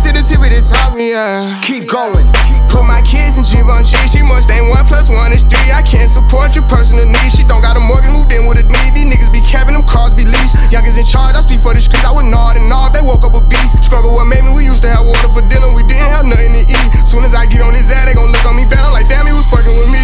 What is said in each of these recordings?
to the tip of the top, yeah. Keep going. Put my kids in Givenchy, she must ain't 1 + 1 is 3. I can't support your personal needs. She don't got a mortgage, moved in with a need. These niggas be capping, them cars be leased. Youngest in charge, I speak for the streets. I would nod and nod, they woke up a beast. Struggle what made me, we used to have water for dinner, we didn't have nothing to eat. Soon as I get on his ass, they gon' look on me bad. I'm like, damn, he was fucking with me.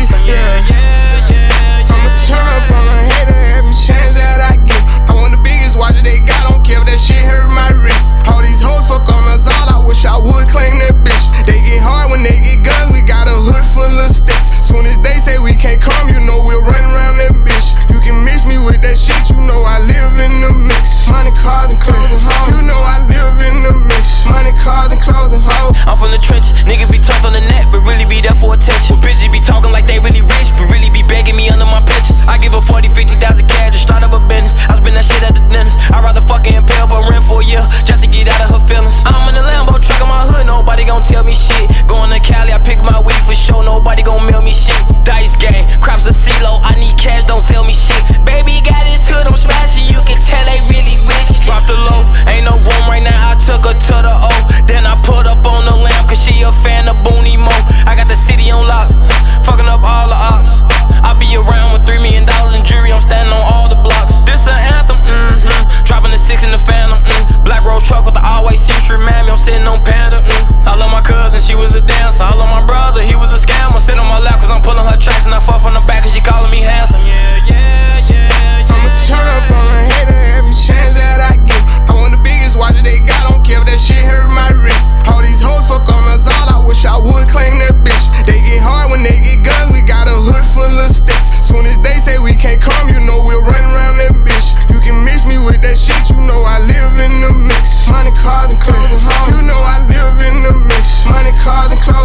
I'ma turn up on a hater every chance that I get. I want the biggest watch that they got, don't care if that shit hurt my wrist. All these hoes fuck on us all, I wish I would claim that bitch. They get hard when they get guns, we got a hood full of sticks. Soon as they say we can't come, you know we'll run around that bitch. You can mix me with that shit, you know I live in the mix. Money, cars, and clothes and hoes, you know I live in the mix. Money, cars, and clothes and hoes. I'm from the trenches, niggas be tough on the net, but really be there for attention. Well, bitches be talking like they really rich, but really be begging me under my pictures. I give her 40, 50,000 cash to start up a business. I spend that shit at the dentist. I'd rather fucking impale but rent for a year, just to get out of her feelings. I'm in the Lambo truck in my hood, nobody gon' tell me shit. Going to Cali, I pick my weed for sure, nobody gon' mail me shit. Dice game, crops a CeeLo, I need cash, don't sell me shit. Baby got his hood, I'm smashing, you can tell they really rich. Drop the low, ain't no room right now, I took her to the O. Then I put up on the lamb, cause she a fan of Booney Mo. I got the city on lock, fucking up all the ops. I be around with $3 million in jewelry, I'm standing on all the blocks. This an anthem, dropping the 6 in the Phantom, Black Rose truck with the all-white seats, remind me I'm sitting on Panda, I love my cousin, she was a dancer. I love my brother, he was a scammer. Sit on my lap cause I'm pulling her tracks, and I fuck from the back cause she calling me handsome. I'ma turn up on a hater every chance that I get. I want the biggest watch that they got, don't care if that shit hurt my wrist. All these hoes fuck on us all, I wish I would claim that bitch. They get hard when they get guns, we got a hood full of sticks. Soon as they say we can't come, you know we'll run around that bitch. You can mix me with that shit, you know I live in the mix. Money, cars, and clothes and hoes, you know I live in the mix. Money, cars, and clothes.